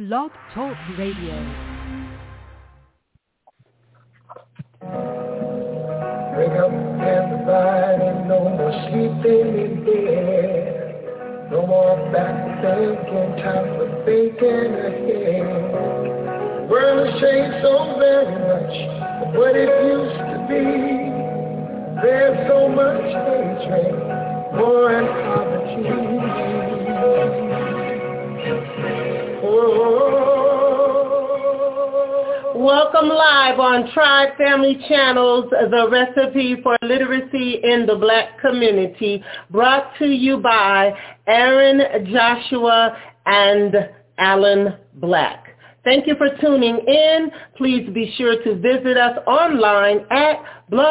Blog Talk Radio. Wake up, everybody, no more sleeping in bed. No more back thinking, time for thinking ahead. The world has changed so very much from what it used to be. There's so much hatred, war and poverty. Welcome live on Tribe Family Channels, the recipe for literacy in the Black community, brought to you by Aaron Joshua and Alan Black. Thank you for tuning in. Please be sure to visit us online at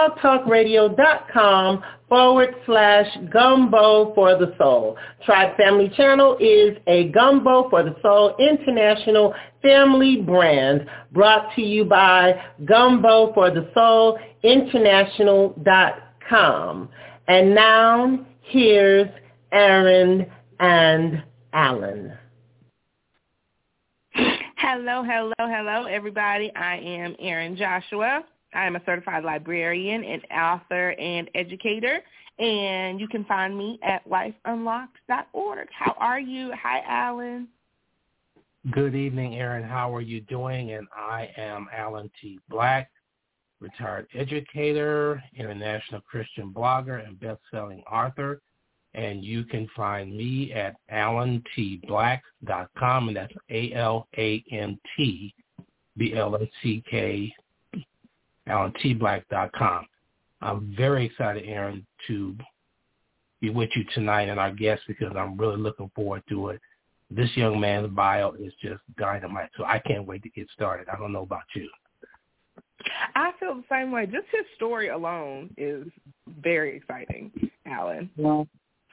blogtalkradio.com/Gumbo for the Soul. Tribe Family Channel is a Gumbo for the Soul international family brand brought to you by Gumbo for the Soul International.com. And now, here's Aaron and Alan. Hello, everybody. I am Aaron Joshua. I am a certified librarian and author and educator, and you can find me at lifeunlocked.org. How are you? Hi, Alan. Good evening, Aaron. How are you doing? And I am Alan T. Black, retired educator, international Christian blogger, and best-selling author. And you can find me at alantblack.com, and that's ALANTBLACK, alantblack.com. I'm very excited, Aaron, to be with you tonight and our guest because I'm really looking forward to it. This young man's bio is just dynamite, so I can't wait to get started. I don't know about you. I feel the same way. Just his story alone is very exciting, Alan. Well,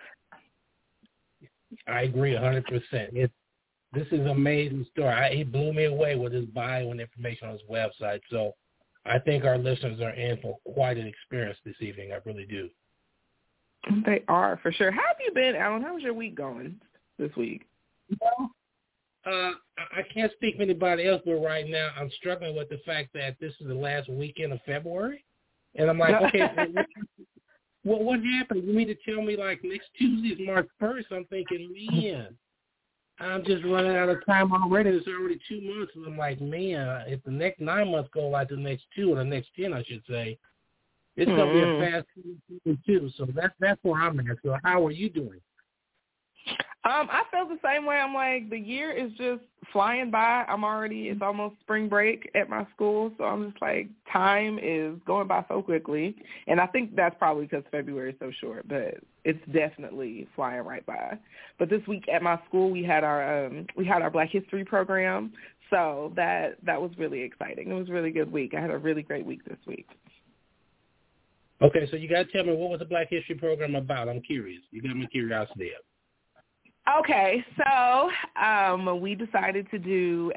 I agree 100%. This is an amazing story. He blew me away with his bio and information on his website. So I think our listeners are in for quite an experience this evening. I really do. They are, for sure. How have you been, Alan? How's your week going this week? Well, I can't speak for anybody else, but right now I'm struggling with the fact that this is the last weekend of February. And I'm like, okay, what happened? You mean to tell me like next Tuesday is March 1st? I'm thinking, man, I'm just running out of time already. It's already 2 months. And I'm like, man, if the next 9 months go like the next 2 or the next 10, I should say, it's going to be a fast season too. So that's where I'm at. So how are you doing? I feel the same way. I'm like, the year is just flying by. It's almost spring break at my school. So I'm just like, time is going by so quickly. And I think that's probably because February is so short, but it's definitely flying right by. But this week at my school, we had our Black History program. So that was really exciting. It was a really good week. I had a really great week this week. Okay, so you got to tell me, what was the Black History program about? I'm curious. You got my curiosity up. Okay, so we decided to do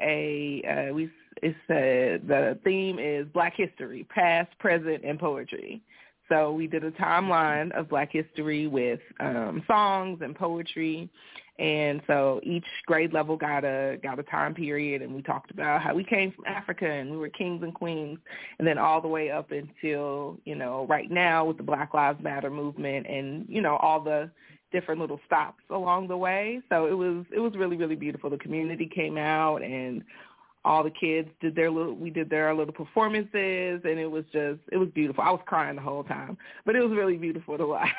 the theme is Black History, past, present, and poetry. So we did a timeline of Black history with songs and poetry, and so each grade level got a time period, and we talked about how we came from Africa and we were kings and queens, and then all the way up until right now with the Black Lives Matter movement and all the different little stops along the way. So it was really, really beautiful. The community came out and all the kids did their little performances, and it was beautiful. I was crying the whole time, but it was really beautiful to watch.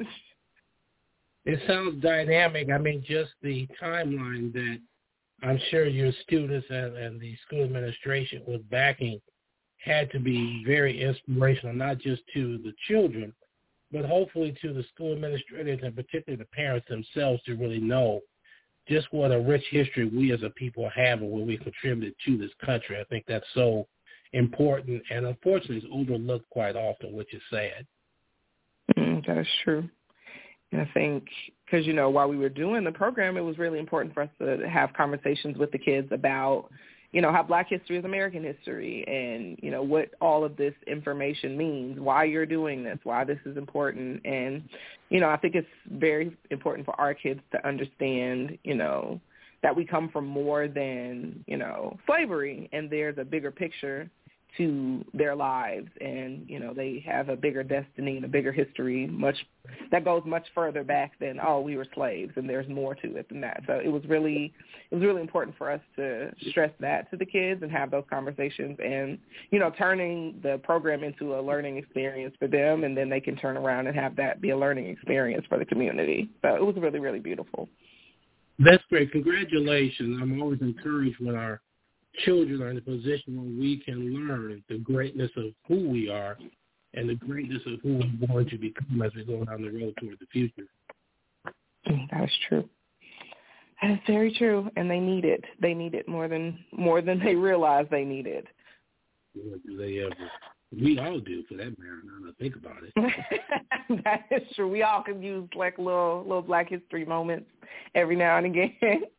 It sounds dynamic. I mean, just the timeline that I'm sure your students and the school administration was backing had to be very inspirational, not just to the children, but hopefully to the school administrators and particularly the parents themselves to really know just what a rich history we as a people have and what we contributed to this country. I think that's so important, and unfortunately it's overlooked quite often, which is sad. That is true. And I think because, while we were doing the program, it was really important for us to have conversations with the kids about how Black history is American history and, what all of this information means, why you're doing this, why this is important. And, I think it's very important for our kids to understand, that we come from more than, slavery, and there's a bigger picture to their lives, and, they have a bigger destiny and a bigger history, that goes much further back than, we were slaves, and there's more to it than that. So it was really important for us to stress that to the kids and have those conversations and, turning the program into a learning experience for them, and then they can turn around and have that be a learning experience for the community. So it was really, really beautiful. That's great. Congratulations. I'm always encouraged when our children are in a position where we can learn the greatness of who we are and the greatness of who we're going to become as we go down the road toward the future. That is true. That is very true, and they need it. They need it more than they realize they need it. Boy, do they ever. We all do, for that matter, now that I think about it. That is true. We all can use like little Black History moments every now and again.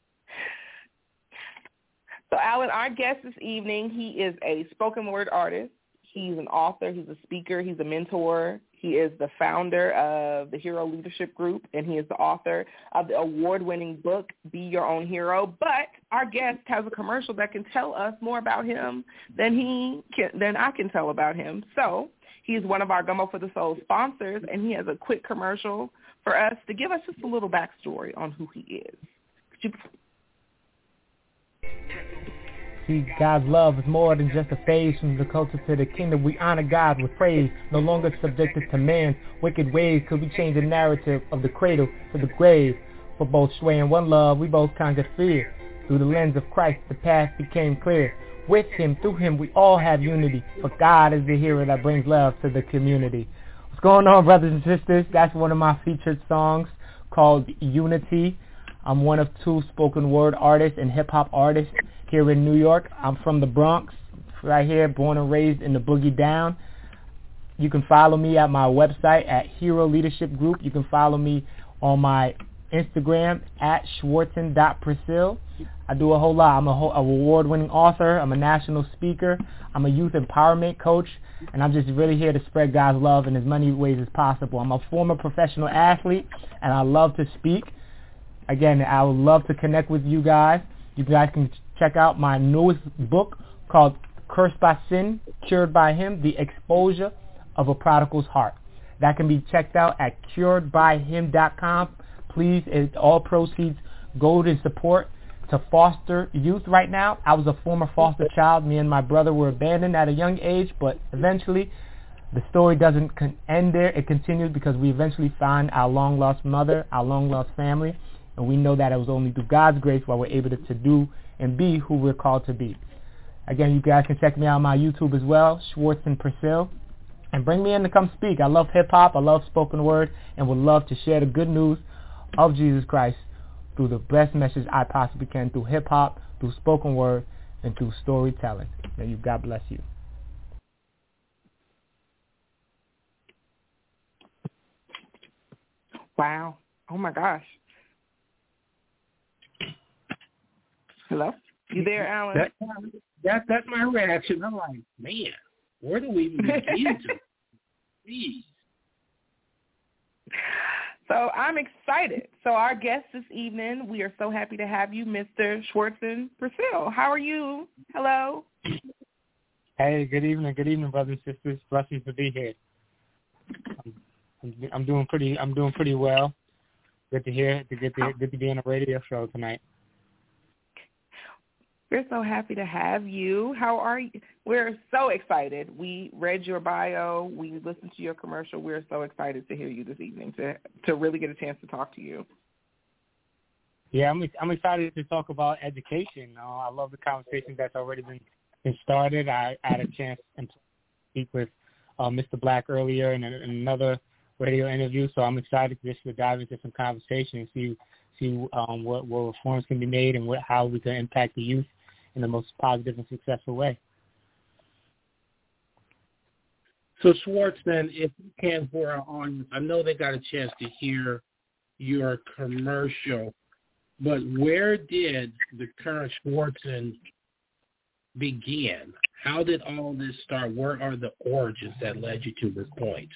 So, Alan, our guest this evening, he is a spoken word artist. He's an author. He's a speaker. He's a mentor. He is the founder of the Hero Leadership Group, and he is the author of the award-winning book, Be Your Own Hero. But our guest has a commercial that can tell us more about him than I can tell about him. So he's one of our Gumbo for the Soul sponsors, and he has a quick commercial for us to give us just a little backstory on who he is. Could you... See, God's love is more than just a phase. From the culture to the kingdom, we honor God with praise. No longer subjected to man's wicked ways, could we change the narrative of the cradle to the grave? For both sway and one love, we both conquered fear. Through the lens of Christ, the path became clear. With him, through him, we all have unity. For God is the hero that brings love to the community. What's going on, brothers and sisters? That's one of my featured songs called Unity. I'm one of 2 spoken word artists and hip-hop artists here in New York. I'm from the Bronx, right here, born and raised in the Boogie Down. You can follow me at my website at Hero Leadership Group. You can follow me on my Instagram at Schwartzen.Priscille. I do a whole lot. I'm an award-winning author. I'm a national speaker. I'm a youth empowerment coach. And I'm just really here to spread God's love in as many ways as possible. I'm a former professional athlete, and I love to speak. Again, I would love to connect with you guys. You guys can check out my newest book called Cursed by Sin, Cured by Him, The Exposure of a Prodigal's Heart. That can be checked out at curedbyhim.com. Please, all proceeds go to support to foster youth right now. I was a former foster child. Me and my brother were abandoned at a young age, but eventually the story doesn't end there. It continues because we eventually find our long-lost mother, our long-lost family, and we know that it was only through God's grace why we're able to do and be who we're called to be. Again, you guys can check me out on my YouTube as well, Schwartzen Priscille, and bring me in to come speak. I love hip-hop, I love spoken word, and would love to share the good news of Jesus Christ through the best message I possibly can, through hip-hop, through spoken word, and through storytelling. May you, God bless you. Wow. Oh, my gosh. Hello? You there, Alan? That's my reaction. I'm like, man, where do we even begin to? Please. So I'm excited. So our guest this evening, we are so happy to have you, Mr. Schwartzen Priscille. How are you? Hello. Hey, good evening, brothers and sisters. Blessings to be here. I'm doing pretty well. Good to hear. Good to be on a radio show tonight. We're so happy to have you. How are you? We're so excited. We read your bio. We listened to your commercial. We're so excited to hear you this evening, to really get a chance to talk to you. Yeah, I'm excited to talk about education. I love the conversation that's already been started. I had a chance to speak with Mr. Black earlier in another radio interview, so I'm excited just to dive into some conversation and see what reforms can be made and how we can impact the youth in the most positive and successful way. So, Schwartz, then, if you can, for our audience, I know they got a chance to hear your commercial, but where did the current Schwartzen begin? How did all this start? Where are the origins that led you to this point?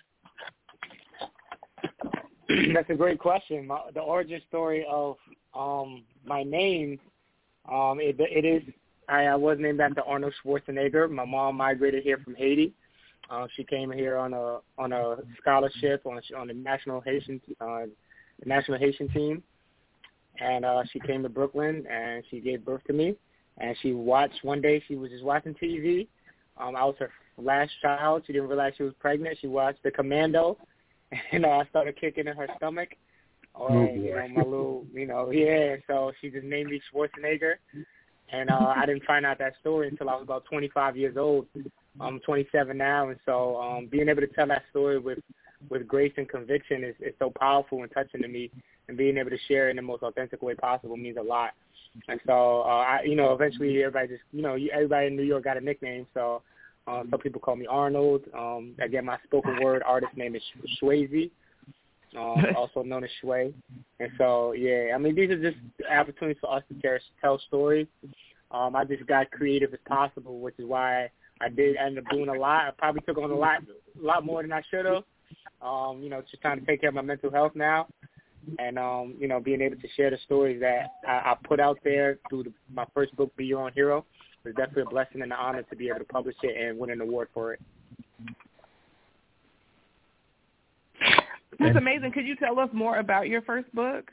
That's a great question. The origin story of my name It is. I was named after Arnold Schwarzenegger. My mom migrated here from Haiti. She came here on a scholarship on the national Haitian team, and she came to Brooklyn and she gave birth to me. And she watched one day. She was just watching TV. I was her last child. She didn't realize she was pregnant. She watched The Commando, and I started kicking in her stomach. My little, so she just named me Schwarzenegger. And I didn't find out that story until I was about 25 years old. I'm 27 now, and so being able to tell that story with grace and conviction is so powerful and touching to me, and being able to share it in the most authentic way possible means a lot. And so, eventually everybody everybody in New York got a nickname, so some people call me Arnold. Again, my spoken word artist name is Shwayze. Also known as Shway. And so, these are just opportunities for us to tell stories. I just got creative as possible, which is why I did end up doing a lot. I probably took on a lot more than I should have. Just trying to take care of my mental health now. And, being able to share the stories that I put out there through my first book, Be Your Own Hero, was definitely a blessing and an honor to be able to publish it and win an award for it. That's amazing. Could you tell us more about your first book?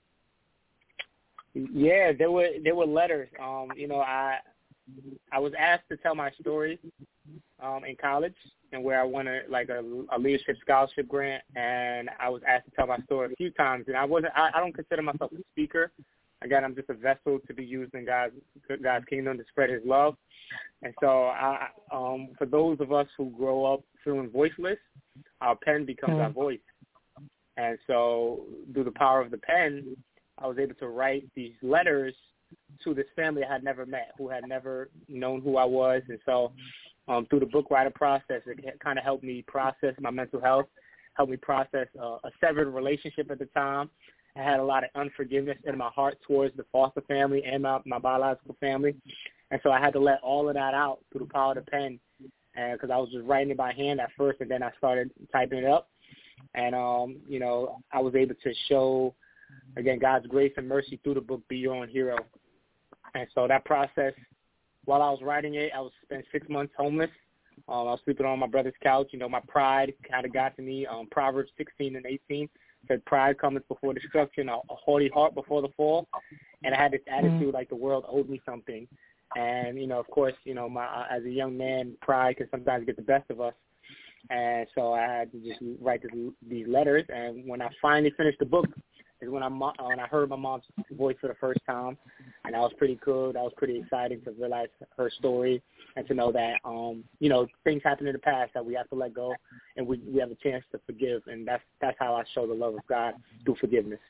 Yeah, there were letters. I was asked to tell my story in college, and where I won a leadership scholarship grant, and I was asked to tell my story a few times. And I don't consider myself a speaker. Again, I'm just a vessel to be used in God's kingdom to spread His love. And so, for those of us who grow up feeling voiceless, our pen becomes our voice. And so, through the power of the pen, I was able to write these letters to this family I had never met, who had never known who I was. And so, through the book writing process, it kind of helped me process my mental health, helped me process a severed relationship at the time. I had a lot of unforgiveness in my heart towards the foster family and my biological family. And so I had to let all of that out through the power of the pen, because I was just writing it by hand at first, and then I started typing it up. And, I was able to show, again, God's grace and mercy through the book, Be Your Own Hero. And so that process, while I was writing it, I was spent 6 months homeless. I was sleeping on my brother's couch. My pride kind of got to me. Proverbs 16 and 18 said, pride cometh before destruction, a haughty heart before the fall. And I had this attitude like the world owed me something. And, of course, as a young man, pride can sometimes get the best of us. And so I had to just write these letters. And when I finally finished the book is when I heard my mom's voice for the first time. And that was pretty cool. That was pretty exciting to realize her story and to know that, things happen in the past that we have to let go, and we have a chance to forgive. And that's how I show the love of God, through forgiveness.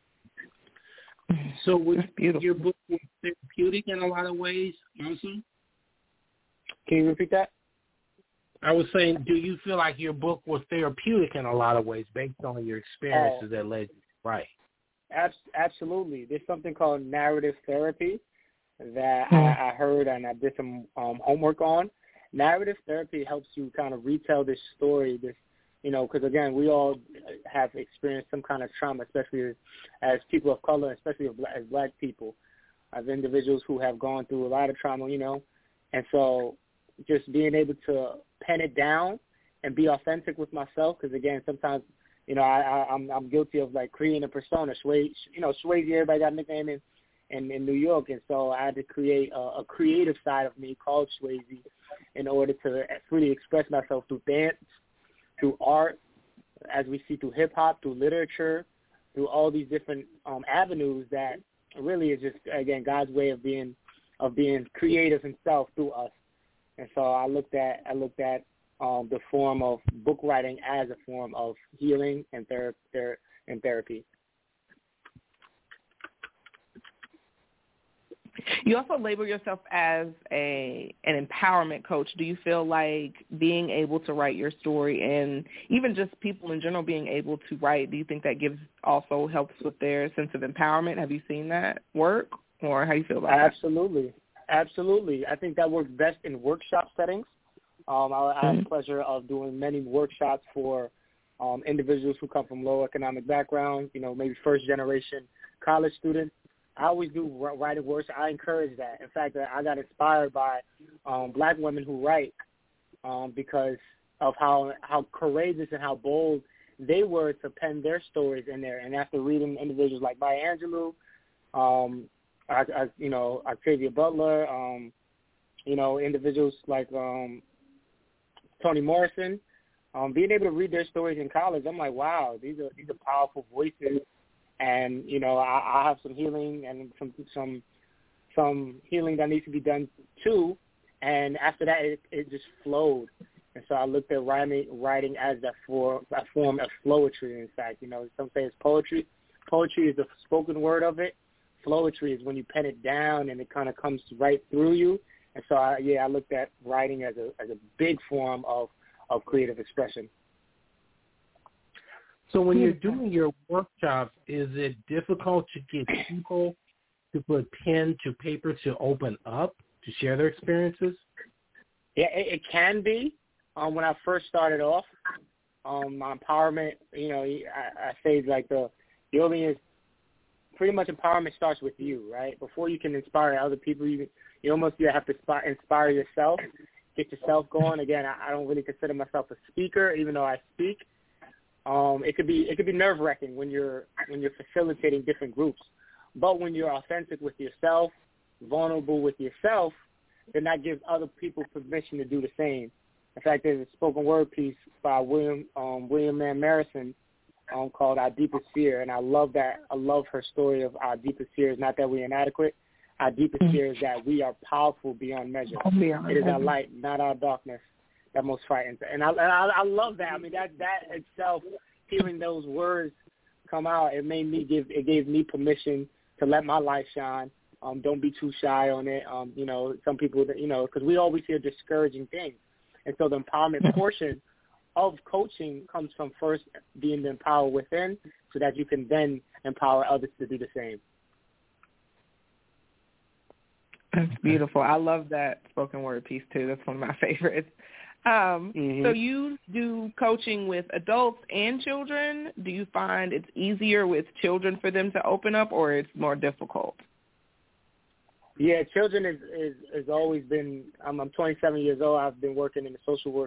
So would your book was therapeutic in a lot of ways also? Can you repeat that? I was saying, do you feel like your book was therapeutic in a lot of ways based on your experiences that led you right? Absolutely. There's something called narrative therapy that I heard and I did some homework on. Narrative therapy helps you kind of retell this story, because, again, we all have experienced some kind of trauma, especially as people of color, especially as black people, as individuals who have gone through a lot of trauma, And so just being able to pen it down and be authentic with myself, because, again, sometimes, I'm guilty of, creating a persona. Shwayze, everybody got a nickname in New York, and so I had to create a creative side of me called Shwayze in order to freely express myself through dance, through art, as we see through hip-hop, through literature, through all these different avenues that really is just, again, God's way of being creative himself through us. And so I looked at the form of book writing as a form of healing and therapy. You also label yourself as an empowerment coach. Do you feel like being able to write your story, and even just people in general being able to write, do you think that also helps with their sense of empowerment? Have you seen that work, or how do you feel about that? Absolutely. I think that works best in workshop settings. I had the pleasure of doing many workshops for individuals who come from low economic backgrounds, maybe first-generation college students, I always do writing works. I encourage that. In fact, I got inspired by black women who write because of how courageous and how bold they were to pen their stories in there. And after reading individuals like Maya Angelou, Octavia Butler, individuals like Toni Morrison, being able to read their stories in college, I'm like, wow, these are powerful voices. And I have some healing and some healing that needs to be done too. And after that, it just flowed. And so I looked at writing as a form of flowetry. In fact, some say it's poetry. Poetry is the spoken word of it. Flowetry is when you pen it down and it kind of comes right through you. And so I looked at writing as a big form of creative expression. So when you're doing your workshops, is it difficult to get people to put pen to paper to open up, to share their experiences? Yeah, it can be. When I first started off, my empowerment, I say like the only is pretty much empowerment starts with you, right? Before you can inspire other people, you almost have to inspire yourself, get yourself going. Again, I don't really consider myself a speaker, even though I speak. It could be nerve-wracking when you're facilitating different groups, but when you're authentic with yourself, vulnerable with yourself, then that gives other people permission to do the same. In fact, there's a spoken word piece by William Mann Marison called Our Deepest Fear, and I love that. I love her story of our deepest fear is not that we're inadequate. Our deepest fear is that we are powerful beyond measure. It is our light, not our darkness, that most frightens. And I love that. I mean, that itself, hearing those words come out, it gave me permission to let my light shine. Don't be too shy on it. Some people, because we always hear discouraging things. And so the empowerment portion of coaching comes from first being empowered within so that you can then empower others to do the same. That's beautiful. I love that spoken word piece, too. That's one of my favorites. So you do coaching with adults and children. Do you find it's easier with children for them to open up, or it's more difficult? Yeah, children is always been. I'm 27 years old. I've been working in the social work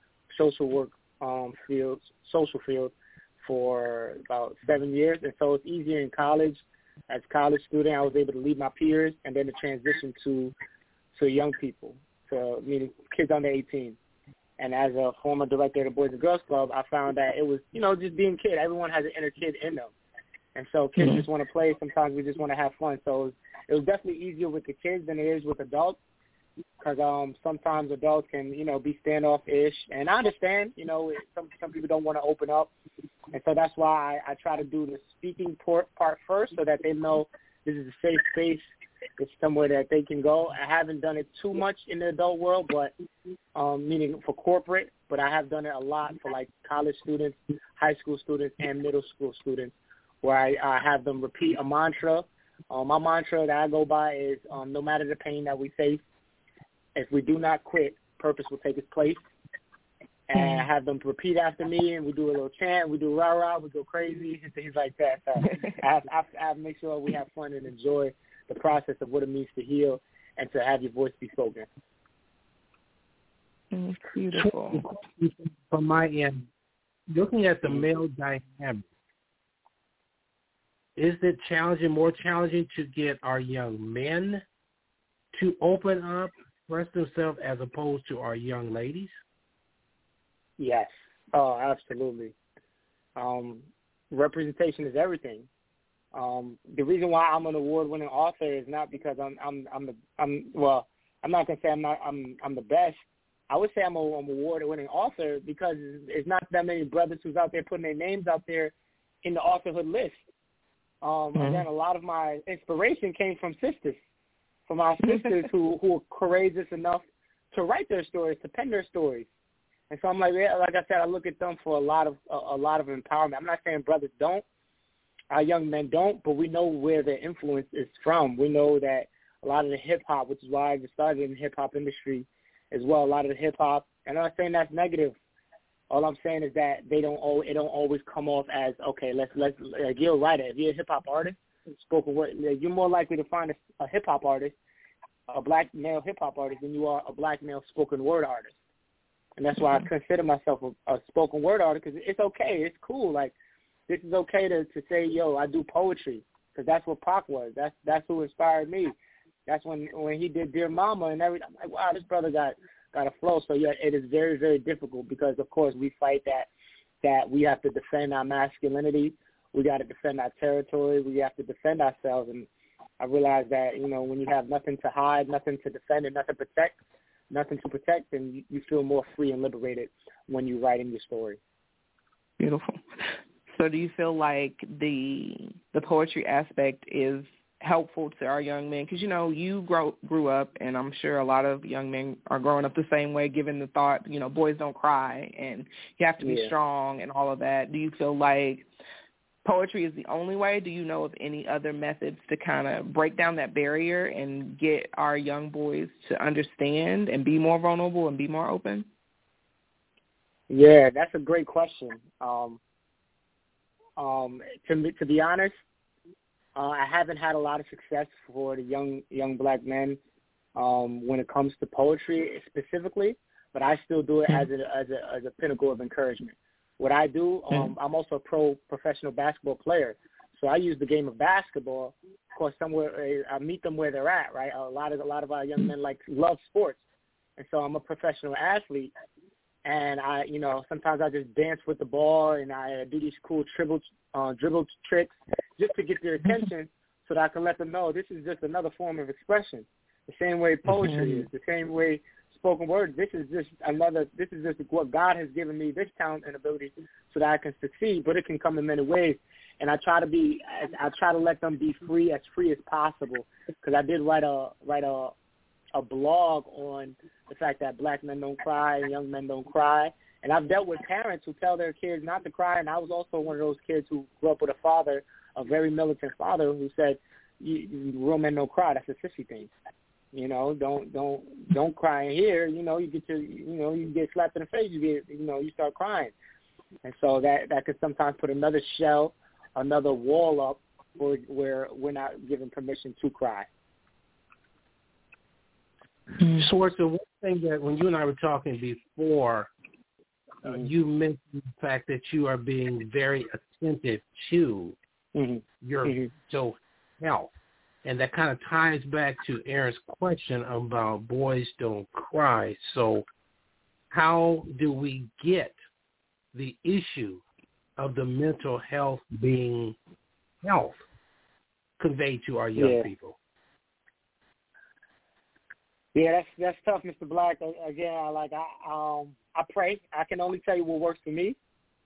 field for about 7 years, and so it's easier in college. As a college student, I was able to lead my peers, and then to transition to young people, meaning kids under 18. And as a former director of the Boys and Girls Club, I found that it was, just being a kid. Everyone has an inner kid in them. And so kids just want to play. Sometimes we just want to have fun. So it was definitely easier with the kids than it is with adults because sometimes adults can, be standoffish. And I understand, some people don't want to open up. And so that's why I try to do the speaking part first so that they know this is a safe space. It's somewhere that they can go. I haven't done it too much in the adult world, but meaning for corporate, but I have done it a lot for like college students, high school students, and middle school students, where I have them repeat a mantra. My mantra that I go by is no matter the pain that we face, if we do not quit, purpose will take its place. And I have them repeat after me, and we do a little chant, we do rah-rah, we go crazy, and things like that. So I have to make sure we have fun and enjoy the process of what it means to heal and to have your voice be spoken. Beautiful. From my end, looking at the male dynamic, is it more challenging to get our young men to open up, express themselves, as opposed to our young ladies? Yes. Oh, absolutely. Representation is everything. The reason why I'm an award-winning author is not because I'm not gonna say I'm the best. I would say I'm an award-winning author because it's not that many brothers who's out there putting their names out there in the authorhood list. Again, a lot of my inspiration came from sisters, from our sisters who are courageous enough to write their stories, to pen their stories. And so I'm like I said, I look at them for a lot of empowerment. I'm not saying brothers don't. Our young men don't, but we know where their influence is from. We know that a lot of the hip-hop, which is why I just started in the hip-hop industry as well, a lot of the hip-hop, and I'm not saying that's negative. All I'm saying is that it don't always come off as, okay, let's you're a writer. If you're a hip-hop artist, spoken word. You're more likely to find a hip hop artist, a black male hip hop artist, than you are a black male spoken word artist. And that's why I consider myself a spoken word artist, because it's okay. It's cool. Like, this is okay to say, yo, I do poetry, because that's what Pac was. That's who inspired me. That's when he did Dear Mama and everything. I'm like, wow, this brother got a flow. So, yeah, it is very, very difficult because, of course, we fight that we have to defend our masculinity. We got to defend our territory. We have to defend ourselves. And I realized that, you know, when you have nothing to hide, nothing to defend, and nothing to protect, then you feel more free and liberated when you're writing your story. Beautiful. So do you feel like the poetry aspect is helpful to our young men? Because, you know, you grew up, and I'm sure a lot of young men are growing up the same way, given the thought, you know, boys don't cry and you have to be strong and all of that. Do you feel like poetry is the only way? Do you know of any other methods to kind of break down that barrier and get our young boys to understand and be more vulnerable and be more open? Yeah, that's a great question. To be honest, I haven't had a lot of success for the young black men when it comes to poetry specifically, but I still do it as a pinnacle of encouragement. What I do, I'm also a professional basketball player, so I use the game of basketball. Of course, somewhere I meet them where they're at, right? A lot of our young men love sports, and so I'm a professional athlete. And I, you know, sometimes I just dance with the ball and I do these cool dribble tricks just to get their attention, so that I can let them know this is just another form of expression. The same way poetry is, the same way spoken word. This is just what God has given me, this talent and ability, so that I can succeed. But it can come in many ways. And I try to let them be free as possible. Because I did write a blog on the fact that black men don't cry and young men don't cry. And I've dealt with parents who tell their kids not to cry, and I was also one of those kids who grew up with a father, a very militant father, who said, real men don't cry. That's a sissy thing. You know, don't cry in here. You know, you get slapped in the face, you start crying. And so that could sometimes put another wall up where we're not given permission to cry. Schwartz, the one thing that when you and I were talking before, you mentioned the fact that you are being very attentive to your mental health. And that kind of ties back to Aaron's question about boys don't cry. So how do we get the issue of the mental health being health conveyed to our young people? Yeah, that's tough, Mr. Black. Again, I pray. I can only tell you what works for me.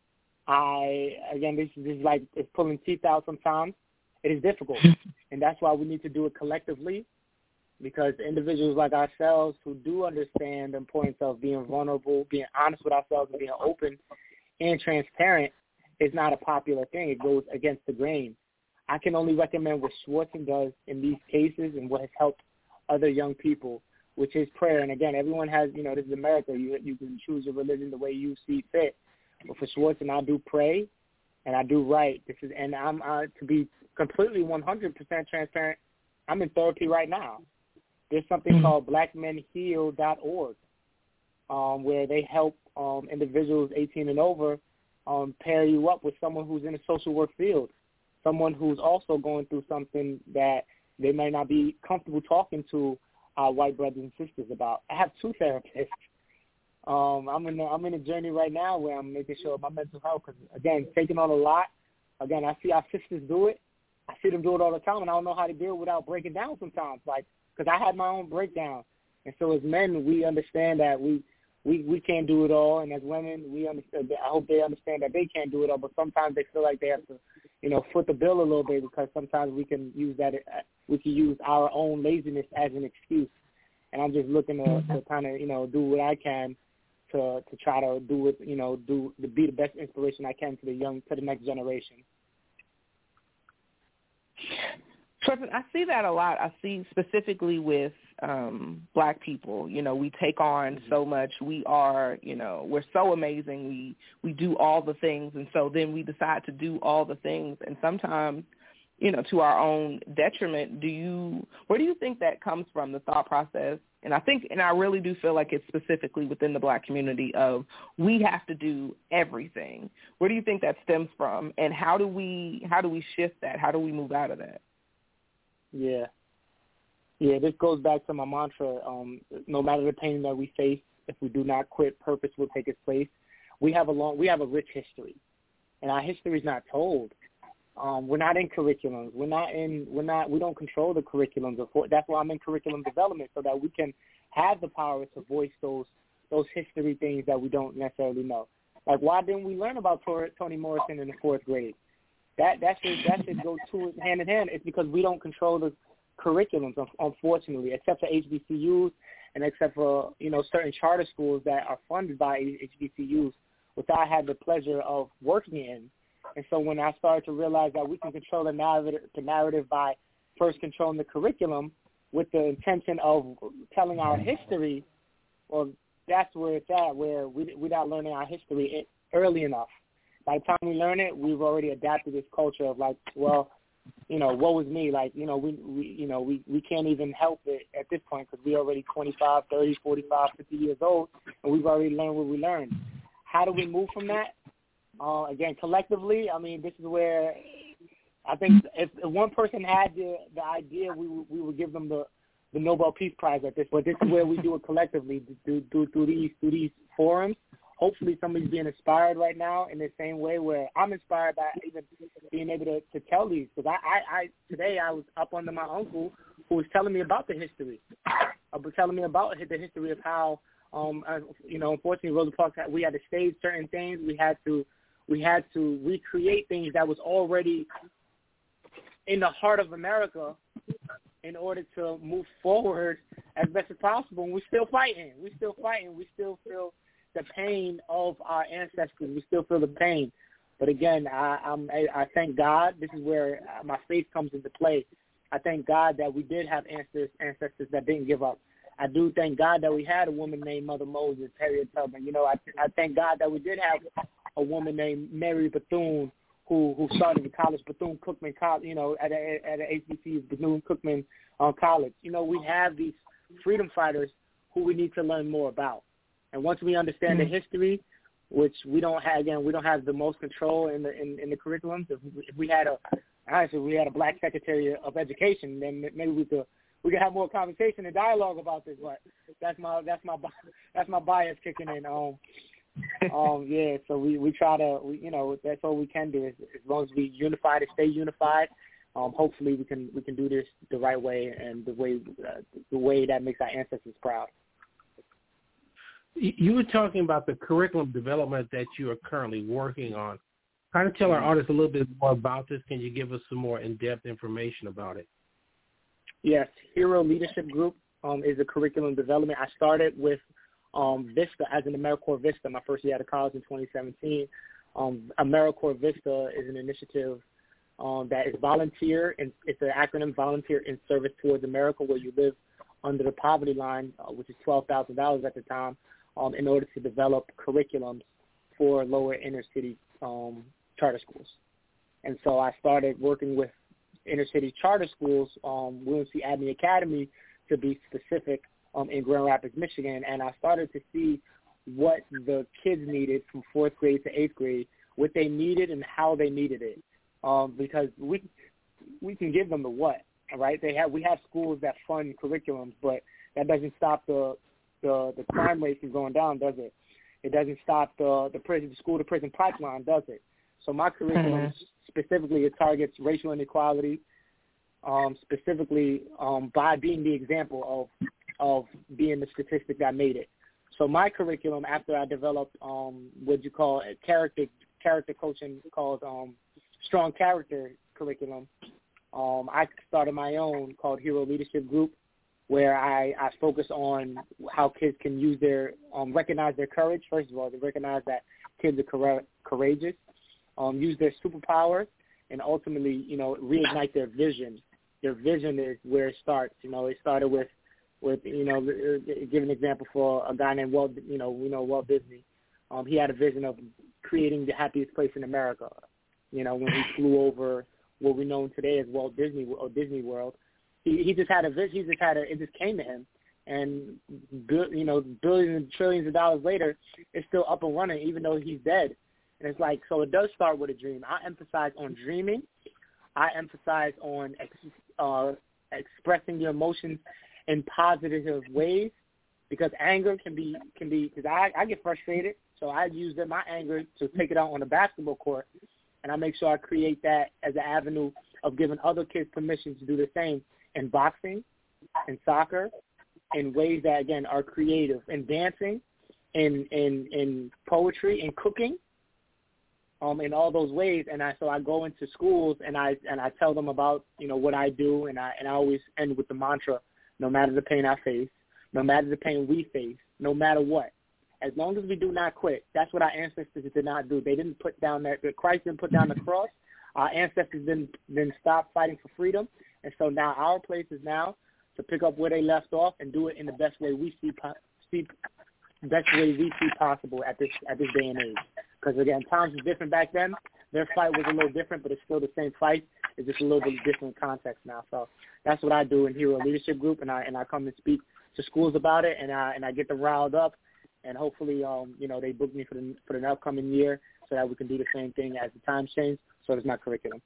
This is like it's pulling teeth out sometimes. It is difficult, and that's why we need to do it collectively, because individuals like ourselves who do understand the importance of being vulnerable, being honest with ourselves, and being open and transparent is not a popular thing. It goes against the grain. I can only recommend what Schwartzen does in these cases and what has helped other young people, which is prayer. And again, everyone has, this is America. You can choose your religion the way you see fit. But for Schwartzen, I do pray and I do write. And I'm to be completely 100% transparent, I'm in therapy right now. There's something called blackmenheal.org, where they help individuals 18 and over pair you up with someone who's in the social work field, someone who's also going through something that they may not be comfortable talking to our white brothers and sisters about. I have 2 therapists. I'm in a journey right now where I'm making sure my mental health, because, again, taking on a lot. Again, I see our sisters do it. I see them do it all the time, and I don't know how to deal without breaking down sometimes, because I had my own breakdown. And so as men, we understand that we can't do it all, and as women, we understand. I hope they understand that they can't do it all, but sometimes they feel like they have to, foot the bill a little bit, because sometimes we can use our own laziness as an excuse. And I'm just looking to kind of, do what I can to try to do it, to be the best inspiration I can to the next generation. Schwartzen, I see that a lot. I see specifically with black people. We take on so much. We are, we're so amazing. We do all the things, and so then we decide to do all the things. And sometimes to our own detriment. Where do you think that comes from, the thought process? And I really do feel like it's specifically within the Black community of we have to do everything. Where do you think that stems from, and how do we shift that? How do we move out of that? Yeah, this goes back to my mantra. No matter the pain that we face, if we do not quit, purpose will take its place. We have a rich history, and our history is not told. We're not in curriculums. We don't control the curriculums. That's why I'm in curriculum development, so that we can have the power to voice those history things that we don't necessarily know. Like, why didn't we learn about Toni Morrison in the 4th grade? That should go hand in hand. It's because we don't control the curriculums, unfortunately, except for HBCUs and except for certain charter schools that are funded by HBCUs, which I had the pleasure of working in. And so when I started to realize that we can control the narrative by first controlling the curriculum with the intention of telling our history, well, that's where it's at, where we're not learning our history early enough. By the time we learn it, we've already adapted this culture of like, well, woe was me. Like, we can't even help it at this point because we're already 25, 30, 45, 50 years old, and we've already learned what we learned. How do we move from that? Again, collectively, I mean, this is where I think if one person had the idea, we would give them the Nobel Peace Prize at this. But this is where we do it collectively through these forums. Hopefully, somebody's being inspired right now in the same way where I'm inspired by even being able to tell these. Because today I was up under my uncle who was telling me about the history, telling me about the history of how unfortunately Rosa Parks we had to stage certain things. We had to recreate things that was already in the heart of America in order to move forward as best as possible. And we're still fighting. We still feel the pain of our ancestors. We still feel the pain. But again, I thank God. This is where my faith comes into play. I thank God that we did have ancestors that didn't give up. I do thank God that we had a woman named Mother Moses, Harriet Tubman. I thank God that we did have a woman named Mary Bethune who started the college, Bethune-Cookman College, at a HBCU, Bethune-Cookman College. We have these freedom fighters who we need to learn more about. And once we understand the history, which we don't have the most control in the curriculums. If we had a Black Secretary of Education, then maybe we could have more conversation and dialogue about this. But that's my bias kicking in. Yeah. So we try to that's all we can do is as long as we unify to stay unified. Hopefully we can do this the right way and the way that makes our ancestors proud. You were talking about the curriculum development that you are currently working on. Kind of tell our audience a little bit more about this. Can you give us some more in-depth information about it? Yes, Hero Leadership Group is a curriculum development. I started with Vista as an AmeriCorps Vista my first year out of college in 2017. AmeriCorps Vista is an initiative that is volunteer, and it's an acronym, Volunteer in Service Towards America, where you live under the poverty line, which is $12,000 at the time, in order to develop curriculums for lower inner city charter schools. And so I started working with inner city charter schools, William C. Abney Academy to be specific, in Grand Rapids, Michigan, and I started to see what the kids needed from 4th grade to 8th grade, what they needed and how they needed it, because we can give them the what, right? We have schools that fund curriculums, but that doesn't stop the crime rate from going down, does it? It doesn't stop the school to prison pipeline, does it? So my curriculum specifically it targets racial inequality, specifically by being the example of being the statistic that made it. So my curriculum, after I developed what you call a character coaching called Strong Character Curriculum, I started my own called Hero Leadership Group, where I focus on how kids can use recognize their courage. First of all, to recognize that kids are courageous, use their superpowers, and ultimately, reignite their vision. Their vision is where it starts. It started with give an example for a guy named Walt Disney. He had a vision of creating the happiest place in America. When he flew over what we know today as Walt Disney or Disney World. He just had it just came to him, and billions and trillions of dollars later, it's still up and running even though he's dead. And it's like, so it does start with a dream. I emphasize on dreaming. I emphasize on expressing your emotions in positive ways, because anger can be because I get frustrated, so I use my anger to take it out on the basketball court, and I make sure I create that as an avenue of giving other kids permission to do the same in boxing, in soccer, in ways that, again, are creative, in dancing, in poetry, in cooking, in all those ways. And so I go into schools and I tell them about, what I do, and I always end with the mantra, no matter the pain I face, no matter the pain we face, no matter what, as long as we do not quit. That's what our ancestors did not do. They didn't put down Christ didn't put down the cross. Our ancestors didn't stop fighting for freedom. And so now our place is now to pick up where they left off and do it in the best way we see possible at this day and age. Because again, times was different back then. Their fight was a little different, but it's still the same fight. It's just a little bit different context now. So that's what I do in Hero Leadership Group, and I come and speak to schools about it, and I get them riled up, and hopefully they book me for the upcoming year so that we can do the same thing as the times change. So does my curriculum.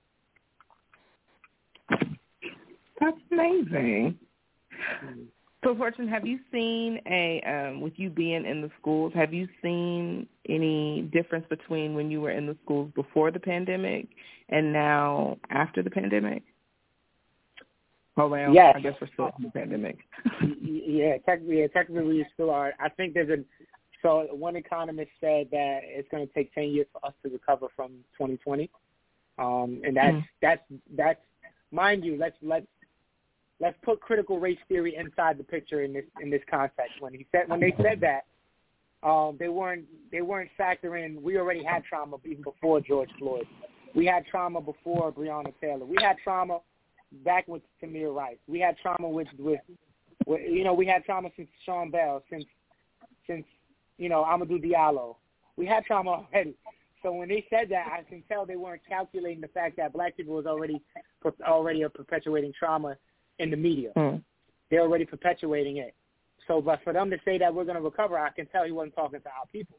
That's amazing. So, Fortune, have you seen with you being in the schools, have you seen any difference between when you were in the schools before the pandemic and now after the pandemic? Oh, well, yes. I guess we're still in the pandemic. Technically we still are. I think so one economist said that it's going to take 10 years for us to recover from 2020. And that's mind you, let's put critical race theory inside the picture in this context. When they said that, they weren't factoring. We already had trauma even before George Floyd. We had trauma before Breonna Taylor. We had trauma back with Tamir Rice. We had trauma with we had trauma since Sean Bell, since Amadou Diallo. We had trauma already. So when they said that, I can tell they weren't calculating the fact that black people was already are perpetuating trauma in the media. They're already perpetuating it. So, but for them to say that we're going to recover, I can tell he wasn't talking to our people.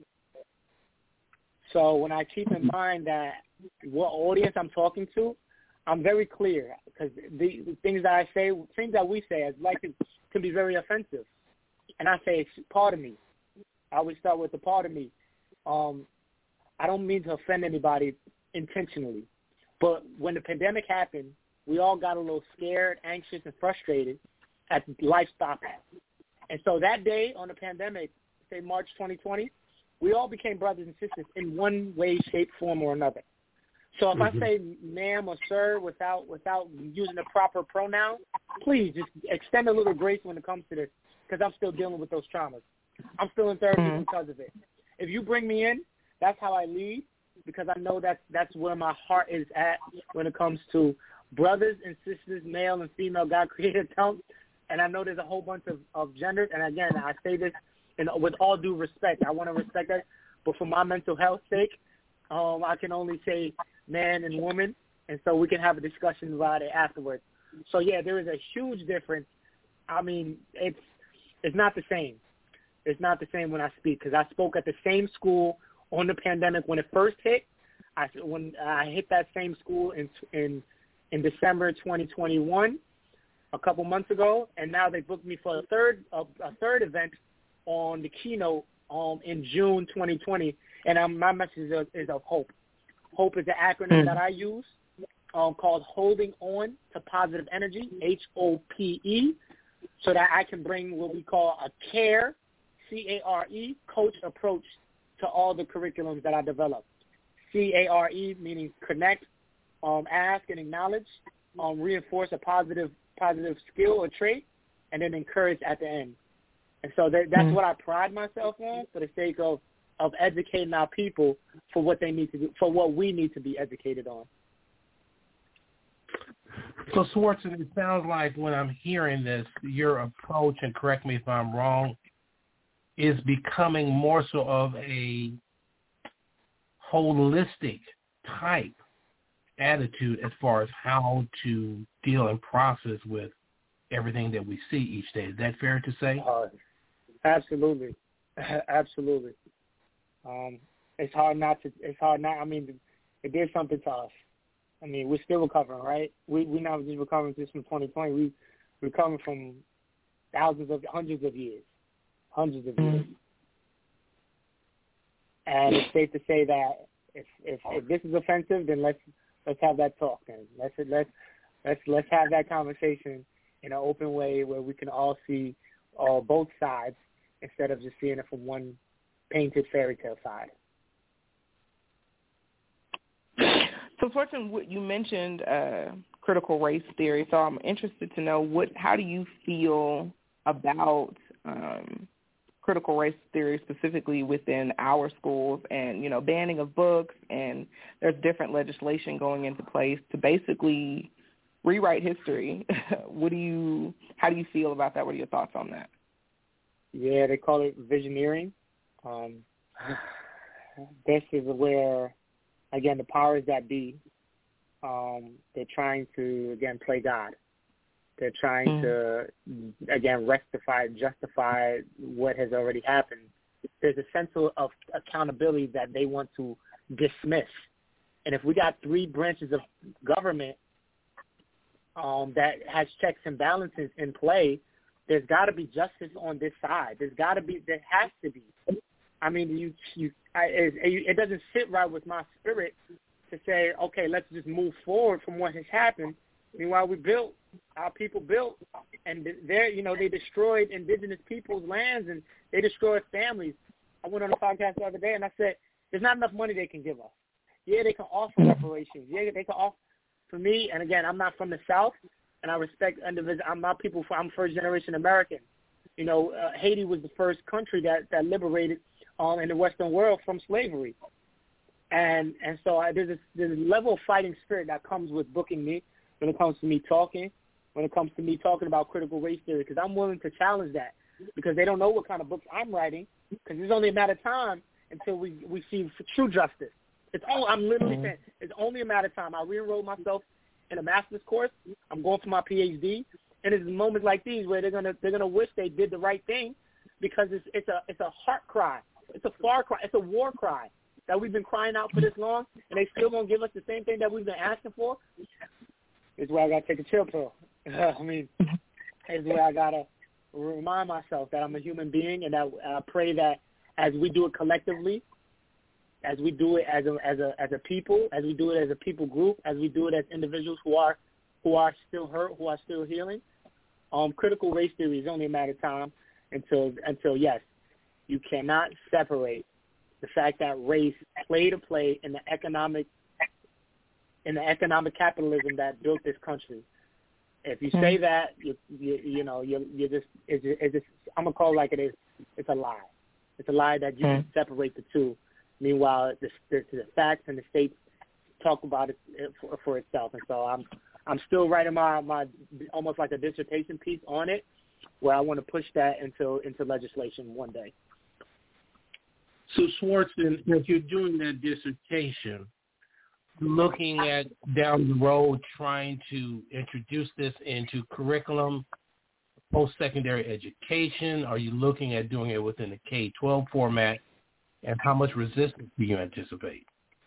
So when I keep in mind that what audience I'm talking to, I'm very clear, because the things that I say, things that we say as black people can be very offensive. And I say, pardon me. I always start with the pardon me. I don't mean to offend anybody intentionally, but when the pandemic happened, we all got a little scared, anxious, and frustrated at life stopping. And so that day on the pandemic, say March 2020, we all became brothers and sisters in one way, shape, form, or another. So if I say ma'am or sir without using the proper pronoun, please just extend a little grace when it comes to this, because I'm still dealing with those traumas. I'm still in therapy because of it. If you bring me in, that's how I lead, because I know that's where my heart is at when it comes to brothers and sisters, male and female, God created them. And I know there's a whole bunch of genders. And again, I say this with all due respect. I want to respect that. But for my mental health sake, I can only say man and woman. And so we can have a discussion about it afterwards. So, yeah, there is a huge difference. I mean, it's not the same. It's not the same when I speak, because I spoke at the same school on the pandemic when it first hit. When I hit that same school in December 2021, a couple months ago, and now they booked me for a third event on the keynote in June 2020, and my message is of hope. Hope is the acronym that I use, called Holding On to Positive Energy, HOPE, so that I can bring what we call a CARE, C-A-R-E, coach approach to all the curriculums that I develop. C-A-R-E meaning connect, ask and acknowledge, reinforce a positive skill or trait, and then encourage at the end. And so that's what I pride myself on, for the sake of educating our people for what they need to do, for what we need to be educated on. So, Swartzen, it sounds like when I'm hearing this, your approach, and correct me if I'm wrong, is becoming more so of a holistic type attitude as far as how to deal and process with everything that we see each day. Is that fair to say? Absolutely. Absolutely. It's hard not. I mean, it did something to us. I mean, we're still recovering, right? We're not just recovering just from 2020. We're recovering from hundreds of years. And it's safe to say that if this is offensive, then let's have that talk. Then let's have that conversation in an open way where we can all see both sides instead of just seeing it from one painted fairy tale side. So, Fortune, you mentioned critical race theory. So I'm interested to know how do you feel about critical race theory specifically within our schools and, banning of books, and there's different legislation going into place to basically rewrite history. How do you feel about that? What are your thoughts on that? Yeah, they call it visioneering. This is where, again, the powers that be, they're trying to, again, play God. They're trying to, again, justify what has already happened. There's a sense of accountability that they want to dismiss. And if we got three branches of government that has checks and balances in play, there's got to be justice on this side. There has to be. I mean, it doesn't sit right with my spirit to say, okay, let's just move forward from what has happened. Meanwhile, our people built, and they destroyed indigenous people's lands and they destroyed families. I went on a podcast the other day and I said, there's not enough money they can give us. Yeah, they can offer reparations. Yeah, they can offer. For me, and again, I'm not from the South, and I respect individuals. I'm first generation American. Haiti was the first country that liberated in the Western world from slavery. And so there's a level of fighting spirit that comes with booking me when it comes to me talking, about critical race theory, because I'm willing to challenge that, because they don't know what kind of books I'm writing, because it's only a matter of time until we see true justice. I'm literally saying it's only a matter of time. I re-enrolled myself in a master's course. I'm going for my PhD, and it's moments like these where they're gonna wish they did the right thing, because it's a heart cry, it's a far cry, it's a war cry that we've been crying out for this long, and they still gonna give us the same thing that we've been asking for. It's where I gotta take a chill pill. It's where I gotta remind myself that I'm a human being, and that I pray that as we do it collectively, as we do it as a people, as we do it as a people group, as we do it as individuals who are still hurt, who are still healing. Critical race theory is only a matter of time until yes, you cannot separate the fact that race played a play in the economic capitalism that built this country. If you say that, you're just I'm gonna call it like it is. It's a lie. It's a lie that you can separate the two. Meanwhile, the facts and the states talk about it for itself. And so I'm still writing my almost like a dissertation piece on it, where I want to push that into legislation one day. So, Swartzen, if you're doing that dissertation, looking at down the road trying to introduce this into curriculum, post-secondary education, are you looking at doing it within the K-12 format? And how much resistance do you anticipate?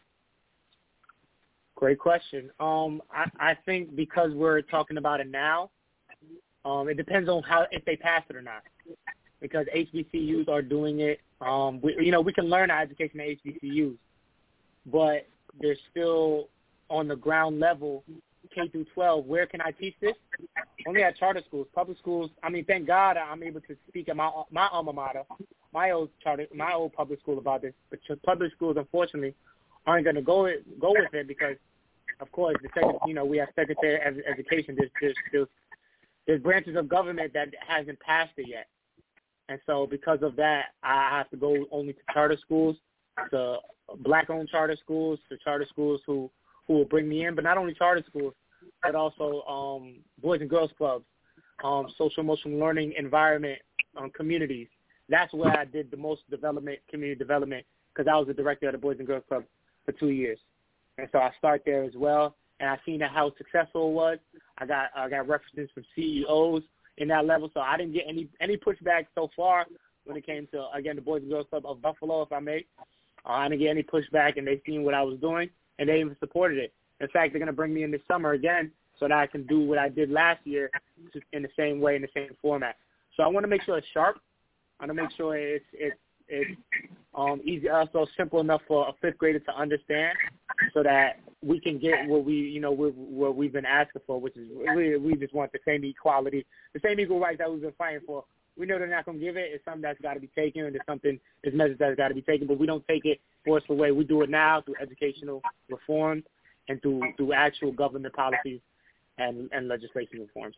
Great question. I think because we're talking about it now, it depends on if they pass it or not. Because HBCUs are doing it. We can learn our education at HBCUs, but they're still on the ground level, K through 12. Where can I teach this? Only at charter schools. Public schools, thank God I'm able to speak at my alma mater, my old public school about this. But public schools, unfortunately, aren't going to go with it because, of course, we have Secretary of Education. There's branches of government that hasn't passed it yet. And so because of that, I have to go only to charter schools, to black-owned charter schools, to charter schools who will bring me in, but not only charter schools, but also Boys and Girls Clubs, social emotional learning environment communities. That's where I did the most community development, because I was the director of the Boys and Girls Club for 2 years. And so I start there as well. And I seen how successful it was. I got references from CEOs in that level, so I didn't get any pushback so far when it came to, again, the Boys and Girls Club of Buffalo, if I may. I didn't get any pushback, and they seen what I was doing, and they even supported it. In fact, they're going to bring me in this summer again so that I can do what I did last year in the same way, in the same format. So I want to make sure it's sharp. I want to make sure it's easy, also simple enough for a fifth grader to understand, so that we can get what we've been asking for, which is we just want the same equality, the same equal rights that we've been fighting for. We know they're not going to give it. It's something that's got to be taken, and it's measures that's got to be taken, but we don't take it forceful way. We do it now through educational reform and through actual government policies and legislation reforms.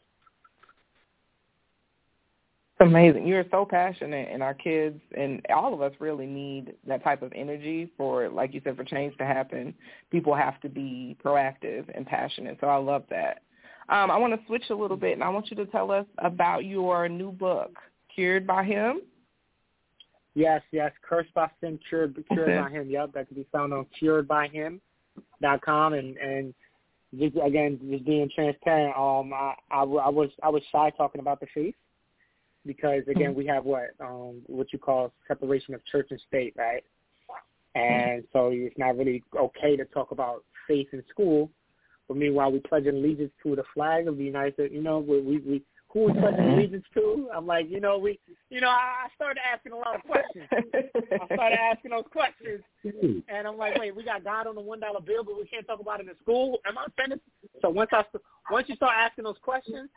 It's amazing. You're so passionate, and our kids and all of us really need that type of energy for, like you said, for change to happen. People have to be proactive and passionate, so I love that. I want to switch a little bit, and I want you to tell us about your new book, Cured by Him. Yes, Cursed by Sin, Cured by Him. Yep, that can be found on curedbyhim.com. And just being transparent, I was shy talking about the faith because, again, we have what you call separation of church and state, right? And so it's not really okay to talk about faith in school. But meanwhile, we pledge allegiance to the flag of the United States. We who we pledge allegiance to? I'm like, I started asking a lot of questions. I started asking those questions, and I'm like, wait, we got God on the $1 bill, but we can't talk about it in school. Am I finished? So once you start asking those questions,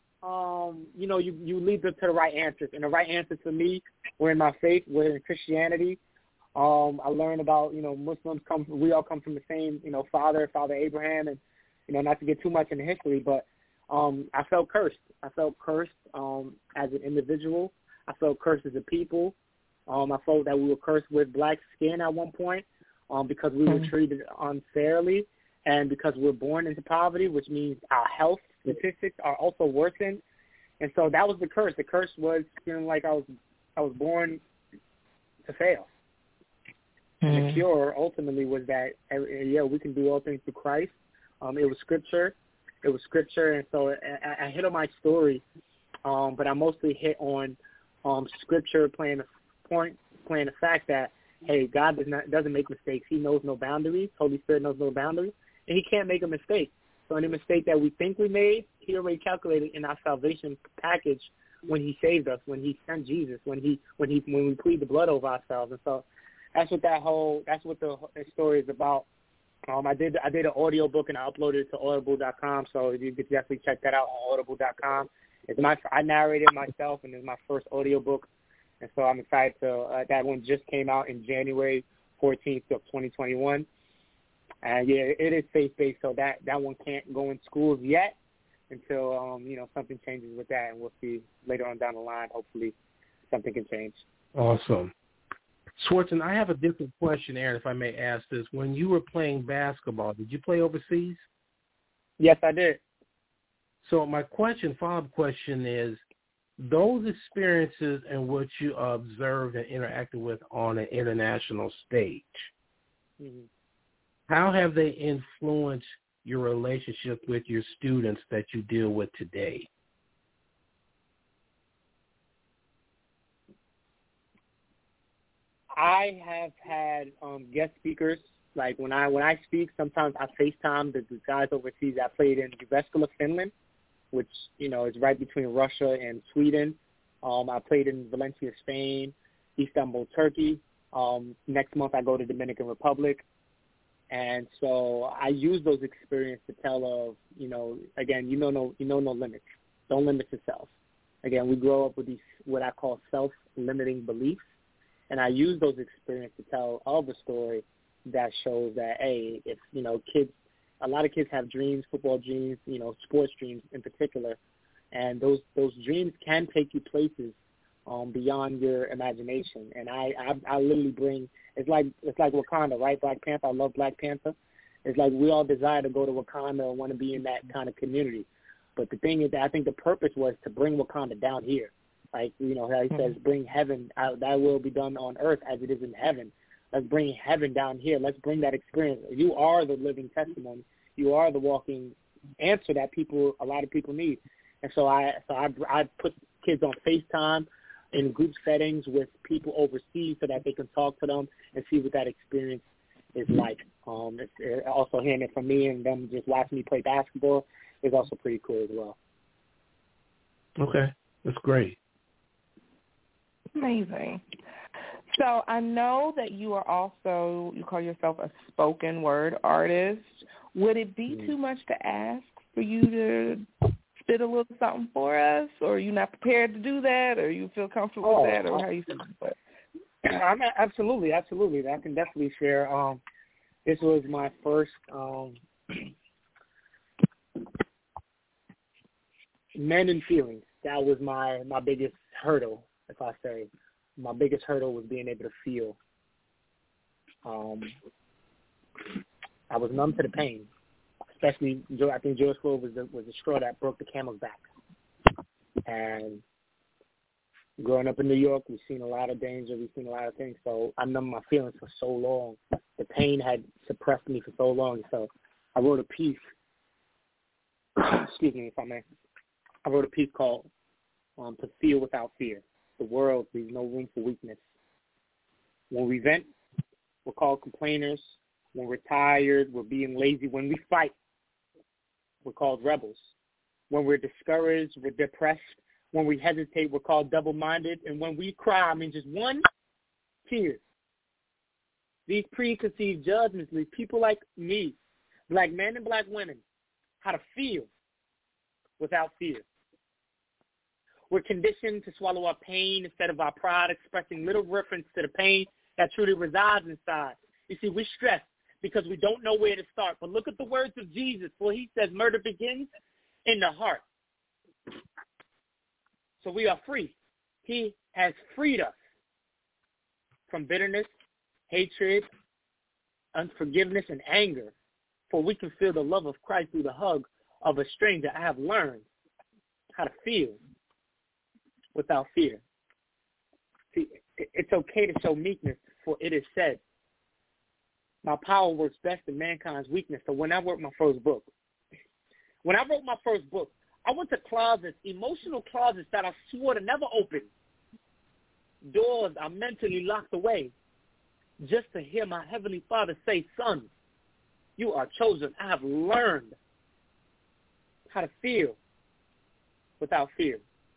you lead them to the right answers. And the right answers for me were in my faith, were in Christianity. I learned about, Muslims we all come from the same, Father Abraham, and, not to get too much into history, but I felt cursed. I felt cursed as an individual. I felt cursed as a people. I felt that we were cursed with black skin at one point because we were treated unfairly and because we're born into poverty, which means our health statistics are also worsened. And so that was the curse. The curse was feeling like I was born to fail. And the cure ultimately was that, we can do all things through Christ. It was Scripture. And so I hit on my story, but I mostly hit on Scripture, playing the fact that, hey, God doesn't make mistakes. He knows no boundaries. Holy Spirit knows no boundaries, and He can't make a mistake. So any mistake that we think we made, He already calculated in our salvation package when He saved us, when He sent Jesus, when we plead the blood over ourselves. And so that's what the story is about. I did an audio book and I uploaded it to audible.com, so you could definitely check that out on audible.com. I narrated it myself, and it's my first audio book, and so I'm excited to. That one just came out in January 14th of 2021, and it is faith-based, so that one can't go in schools yet until something changes with that, and we'll see later on down the line. Hopefully, something can change. Awesome. Swartzen, I have a different question, Aaron, if I may ask this. When you were playing basketball, did you play overseas? Yes, I did. So my follow-up question is, those experiences and what you observed and interacted with on an international stage, how have they influenced your relationship with your students that you deal with today? I have had guest speakers. Like when I speak, sometimes I FaceTime the guys overseas. I played in Jyväskylä, Finland, which is right between Russia and Sweden. I played in Valencia, Spain, Istanbul, Turkey. Next month I go to Dominican Republic, and so I use those experiences to tell of again no limits. Don't limit yourself. Again, we grow up with these what I call self-limiting beliefs. And I use those experiences to tell of a story that shows that, hey, if, a lot of kids have dreams, football dreams, sports dreams in particular, and those dreams can take you places beyond your imagination. And I literally bring, it's like Wakanda, right? Black Panther, I love Black Panther. It's like we all desire to go to Wakanda and want to be in that kind of community. But the thing is that I think the purpose was to bring Wakanda down here. Like, how he says, bring heaven, thy will be done on earth as it is in heaven. Let's bring heaven down here. Let's bring that experience. You are the living testimony. You are the walking answer that a lot of people need. And so I put kids on FaceTime in group settings with people overseas so that they can talk to them and see what that experience is like. It's also hearing it from me and them just watching me play basketball is also pretty cool as well. Okay, that's great. Amazing. So I know that you call yourself a spoken word artist. Would it be too much to ask for you to spit a little something for us, or are you not prepared to do that, or you feel comfortable with that, or how you feel about it? Absolutely. I can definitely share. This was my first Men and Feelings. That was my biggest hurdle, if I say. My biggest hurdle was being able to feel. I was numb to the pain, especially I think George Floyd was the straw that broke the camel's back. And growing up in New York, we've seen a lot of danger, we've seen a lot of things. So I numbed my feelings for so long. The pain had suppressed me for so long. So I wrote a piece. Excuse me, if I may. I wrote a piece called "To Feel Without Fear." The world leaves no room for weakness. When we vent, we're called complainers. When we're tired, we're being lazy. When we fight, we're called rebels. When we're discouraged, we're depressed. When we hesitate, we're called double-minded. And when we cry, I mean just one tear. These preconceived judgments leave people like me, black men and black women, how to feel without fear. We're conditioned to swallow our pain instead of our pride, expressing little reference to the pain that truly resides inside. You see, we're stressed because we don't know where to start. But look at the words of Jesus, for he says murder begins in the heart. So we are free. He has freed us from bitterness, hatred, unforgiveness, and anger. For we can feel the love of Christ through the hug of a stranger. I have learned how to feel without fear. See, it's okay to show meekness, for it is said, my power works best in mankind's weakness. So when I wrote my first book, I went to closets, emotional closets that I swore to never open. Doors I mentally locked away just to hear my Heavenly Father say, son, you are chosen. I have learned how to feel without fear.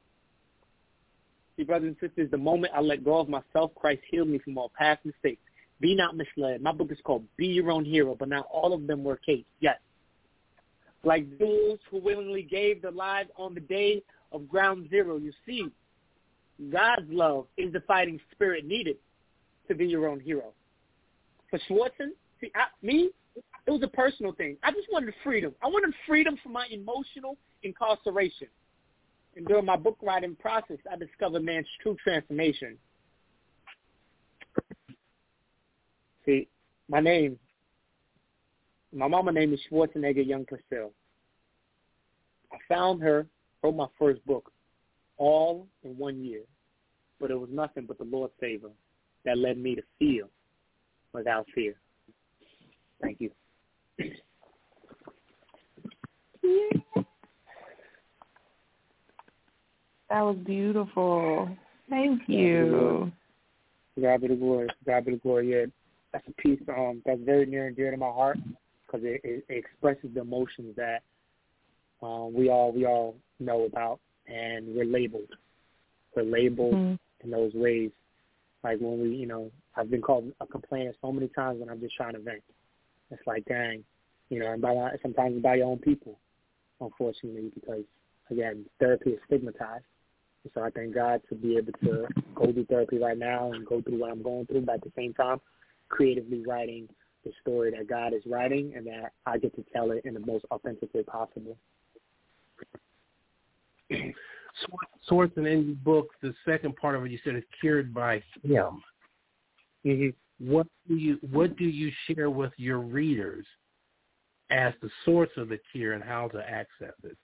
See, brothers and sisters, the moment I let go of myself, Christ healed me from all past mistakes. Be not misled. My book is called Be Your Own Hero, but not all of them were case. Yes. Like those who willingly gave their lives on the day of ground zero. You see, God's love is the fighting spirit needed to be your own hero. For Schwartzen, it was a personal thing. I just wanted freedom. I wanted freedom from my emotional incarceration. And during my book writing process, I discovered man's true transformation. See, my mama name is Schwarzenegger Young Purcell. I found her, wrote my first book, all in 1 year. But it was nothing but the Lord's favor that led me to feel without fear. Thank you. That was beautiful. Thank you. God be the glory. God be the glory. Yeah, that's a piece that's very near and dear to my heart because it expresses the emotions that we all know about, and we're labeled. We're labeled in those ways. Like when we, I've been called a complainer so many times when I'm just trying to vent. It's like, dang, and sometimes by your own people, unfortunately, because, again, therapy is stigmatized. And so I thank God to be able to go through therapy right now and go through what I'm going through, but at the same time, creatively writing the story that God is writing and that I get to tell it in the most authentic way possible. Schwartzen, in your book, the second part of it, you said it's cured by Him. Mm-hmm. What do you share with your readers as the source of the cure and how to access it?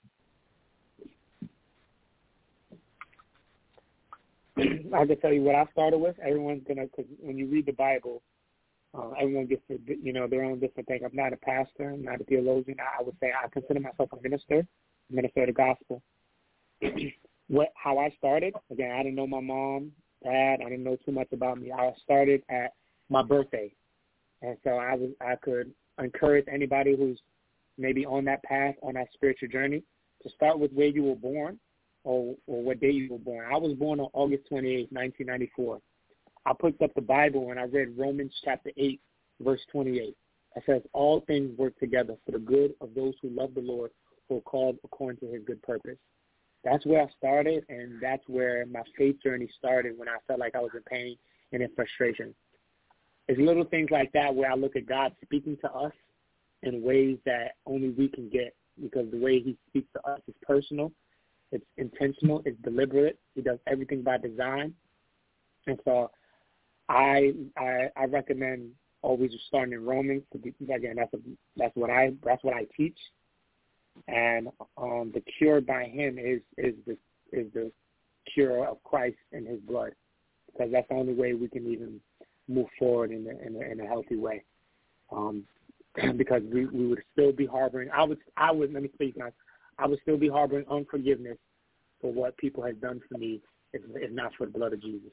I can tell you what I started with. Everyone's because when you read the Bible, Everyone gets to, their own different thing. I'm not a pastor. I'm not a theologian. I would say I consider myself a minister of the gospel. How I started, again, I didn't know my mom, dad. I didn't know too much about me. I started at my birthday. And so I could encourage anybody who's maybe on that path, on that spiritual journey, to start with where you were born or what day you were born. I was born on August 28, 1994. I picked up the Bible and I read Romans chapter 8, verse 28. It says, all things work together for the good of those who love the Lord, who are called according to his good purpose. That's where I started, and that's where my faith journey started, when I felt like I was in pain and in frustration. It's little things like that where I look at God speaking to us in ways that only we can get, because the way he speaks to us is personal, it's intentional, it's deliberate. He does everything by design. And so I recommend always starting in Romans. Again, that's what I teach. And the cure by him is the cure of Christ in his blood, because that's the only way we can even move forward in a healthy way. Because we would still be harboring. I would let me speak now. I would still be harboring unforgiveness for what people had done for me, if not for the blood of Jesus.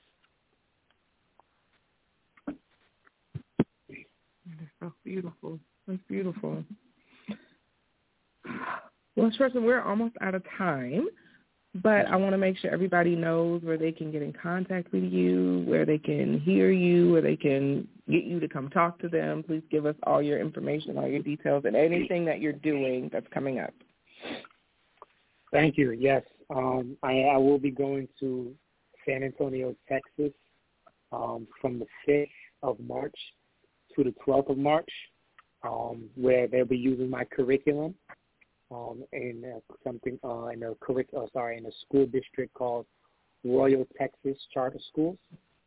That's so beautiful. That's beautiful. Well, Schwartzen, we're almost out of time, but I want to make sure everybody knows where they can get in contact with you, where they can hear you, where they can get you to come talk to them. Please give us all your information, all your details, and anything that you're doing that's coming up. Thank you. Yes, I will be going to San Antonio, Texas, from the 5th of March to the 12th of March, where they'll be using my curriculum in a school district called Royal Texas Charter Schools.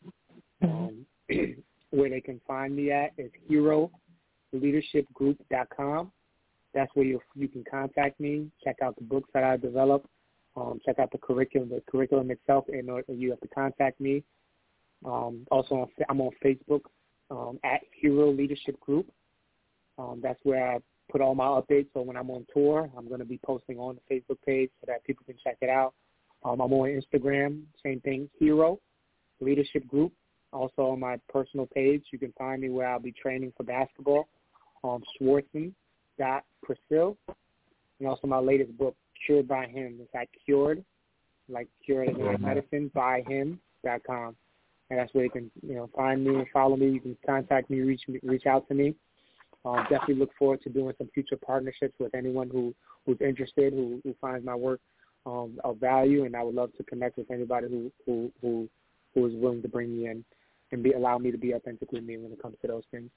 Where they can find me at is heroleadershipgroup.com. That's where you can contact me, check out the books that I developed, check out the curriculum itself, and you have to contact me. Also, I'm on Facebook at Hero Leadership Group. That's where I put all my updates. So when I'm on tour, I'm going to be posting on the Facebook page so that people can check it out. I'm on Instagram, same thing, Hero Leadership Group. Also on my personal page, you can find me where I'll be training for basketball, Schwartzen.Priscille. And also my latest book, Cured by Him. It's at Cured, like cured as in medicine, by him.com. And that's where you can, find me and follow me. You can contact me, reach out to me. Definitely look forward to doing some future partnerships with anyone who's interested, who finds my work of value, and I would love to connect with anybody who is willing to bring me in and allow me to be authentically me when it comes to those things.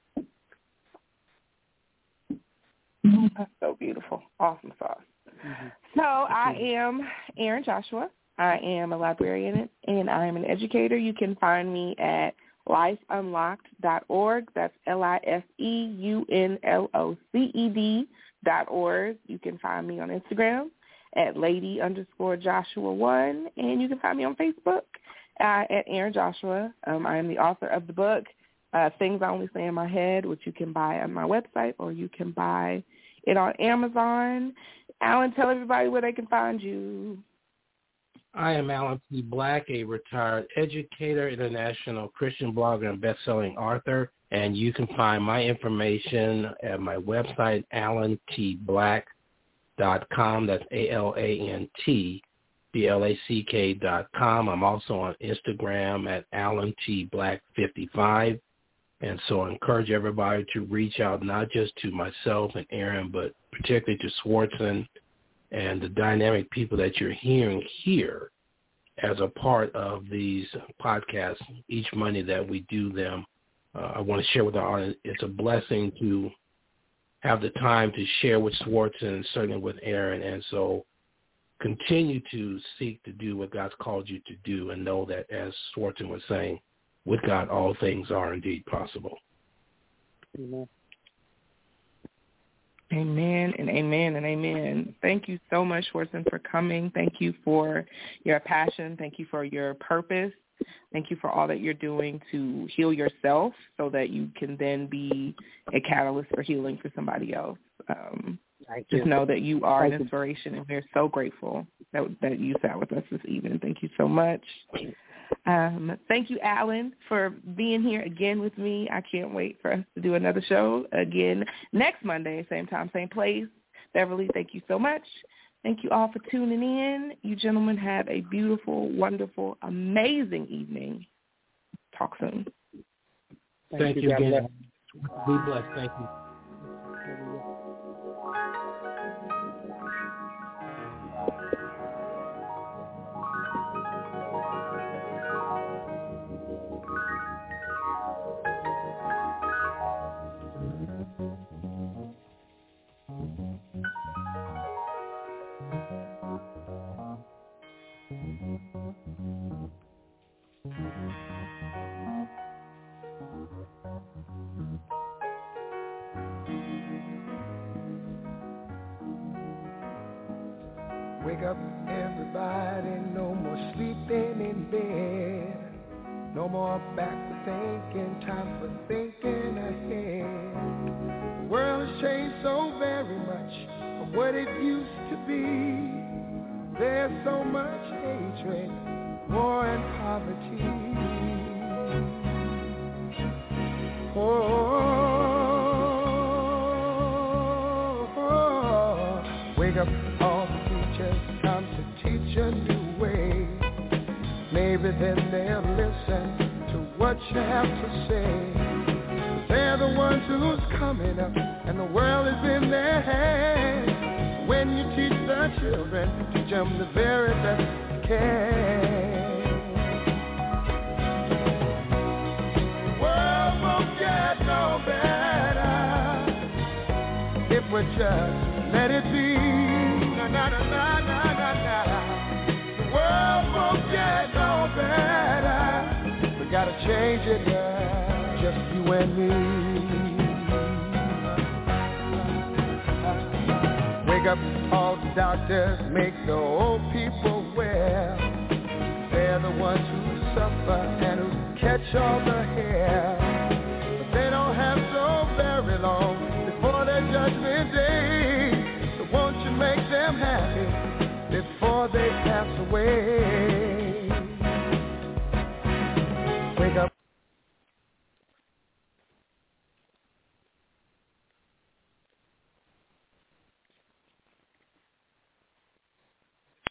That's so beautiful. Awesome sauce. Mm-hmm. So I am Erin Joshua. I am a librarian, and I am an educator. You can find me at lifeunlocked.org. That's LIFEUNLOCED.org. You can find me on Instagram at lady_Joshua1, and you can find me on Facebook at Erin Joshua. I am the author of the book, Things I Only Say in My Head, which you can buy on my website, or you can buy it on Amazon. Alan, tell everybody where they can find you. I am Alan T. Black, a retired educator, international Christian blogger, and best-selling author. And you can find my information at my website, alantblack.com. That's ALANTBLACK.com. I'm also on Instagram at AlanTBlack55. And so I encourage everybody to reach out not just to myself and Erin, but particularly to Schwartzen and the dynamic people that you're hearing here as a part of these podcasts each Monday that we do them. I want to share with our audience, it's a blessing to have the time to share with Schwartzen and certainly with Erin. And so continue to seek to do what God's called you to do, and know that, as Schwartzen was saying, with God, all things are indeed possible. Amen. Amen and amen and amen. Thank you so much, Schwartzen, for coming. Thank you for your passion. Thank you for your purpose. Thank you for all that you're doing to heal yourself so that you can then be a catalyst for healing for somebody else. Just know that you are an inspiration, and we're so grateful that you sat with us this evening. Thank you so much. Thank you, Alan, for being here again with me. I can't wait for us to do another show again next Monday, same time, same place. Beverly, thank you so much. Thank you all for tuning in. You gentlemen have a beautiful, wonderful, amazing evening. Talk soon. Thank you again. Be blessed. Thank you. Wake up, everybody, no more sleeping in bed. No more back thinking, time for thinking ahead. The world has changed so very much from what it used to be. There's so much hatred, war and poverty. Wake up, all the teachers, time to teach a new way. Maybe then they'll listen to what you have to say. They're the ones who's coming up, and the world is in their hands. When you teach the children, teach them the very best you can. The world won't get no better if we just let it be. Na na na na na na na. The world won't get no better. We gotta change it, girl. Just you and me. Wake up, all the doctors, make the old people well. They're the ones who suffer and who catch all the hair. But they don't have so very long before their judgment day. So won't you make them happy before they pass away? Wake up.